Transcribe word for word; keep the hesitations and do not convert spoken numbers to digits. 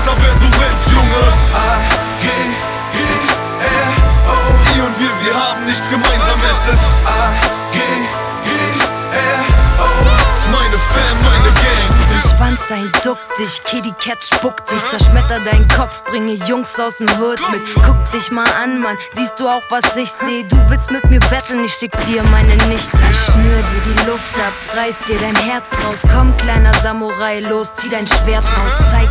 besser, wenn du rennst, Junge. A, G, G, R, O. Ihr und wir, wir haben nichts Gemeinsames. Es ist A, G, G, R, O. Meine Fan, meine Gang. Schwanz ein, duck dich, Kitty Cat spuck dich, zerschmetter deinen Kopf, bringe Jungs aus dem Hood mit. Guck dich mal an, Mann, siehst du auch, was ich seh? Du willst mit mir betteln, ich schick dir meine Nichte. Ich schnür dir die Luft ab, reiß dir dein Herz raus. Komm, kleiner Samurai, los, zieh dein Schwert raus, zeig